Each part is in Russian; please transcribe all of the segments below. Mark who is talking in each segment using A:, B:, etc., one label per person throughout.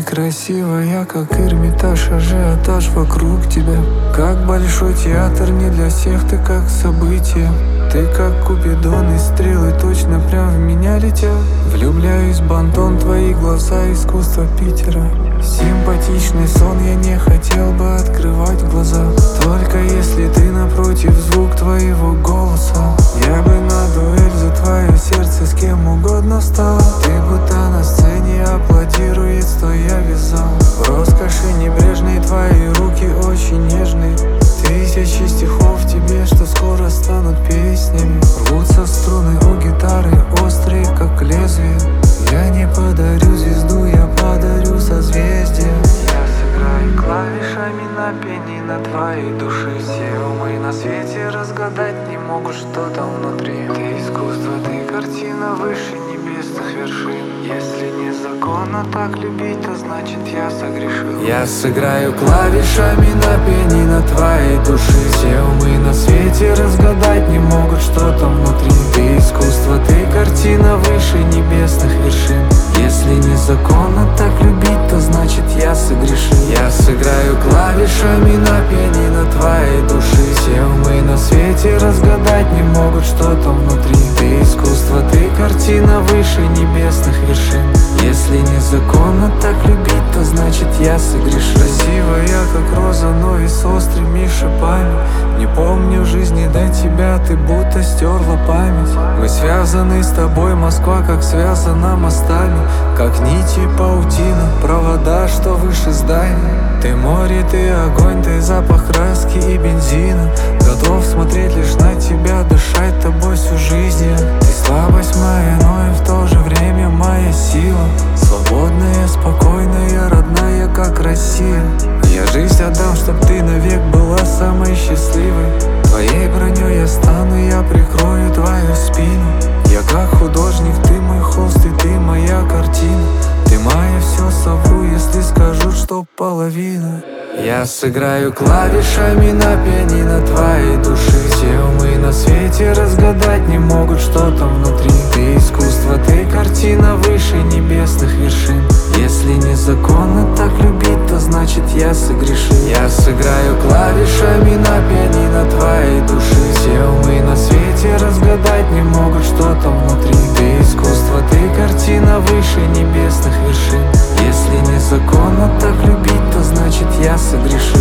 A: красивая, как Эрмитаж, ажиотаж вокруг тебя. Как большой театр, не для всех, ты как событие. Ты как Купидон, и стрелы точно прям в меня летят. Влюбляюсь, Бантон, твои глаза, искусство Питера. Симпатичный сон, я не хотел бы открывать глаза. Только если ты напротив, звук твоего голоса. Я бы на дуэль за твое сердце с кем угодно встал. Ты будто на сцене аплодирует, стоя вязал. В роскоши небрежной твои руки очень нежные. Тысячи стихов тебе, что скоро станут песнями. Рвутся струны у гитары, острые как лезвие. Я не подарю звезду, я подарю созвездие. Я сыграю клавишами на пианино твоей души. Все умы на свете разгадать не могут, что там внутри. Ты искусство, ты картина выше небесных вершин. Если незаконно так любить, то значит я согрешил. Я сыграю клавишами на пианино твоей души. Все умы на свете разгадать не могут, что там внутри. Ты искусство, ты картина выше небесных вершин. Если незаконно так любить, то значит я согрешил. Я сыграю клавишами на пианино твоей души. Все умы на свете разгадать не могут, что там внутри. Ты искусство, ты картина выше небесных вершин. Если незаконно так любить, то значит я согрешил. Красивая, как роза, но и с острыми шипами. Не помню жизни до тебя, ты будто стерла память. Мы связаны с тобой, Москва, как связана мостами. Как нити паутина, провода, что выше здания. Ты море, ты огонь, ты запах краски и бензина. Готов смотреть лишь на тебя, дышать тобой всю жизнь я. Ты слабость моя, но и в то же время моя сила. Свободная, спокойная, родная, как Россия. Я жизнь отдам, чтоб ты навек была самой счастливой. Твоей броней я стану, я прикрою твою спину. Я как художник, ты мой холст и ты моя картина. Ты моя, все совру, если скажу, что половина. Я сыграю клавишами на пианино твоей души. Все умы на свете разгадать не могут, что там внутри. Ты искусство, ты картина выше небесных вершин. Если незаконно так любить, то значит я согрешил. Я сыграю клавишами на пианино твоей души. Все умы на свете разгадать не могут, что там внутри. Ты искусство, ты картина выше небесных вершин. Если незаконно так любить, то значит я согрешил.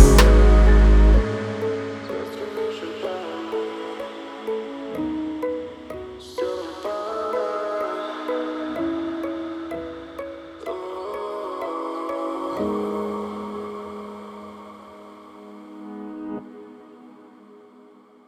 B: Oh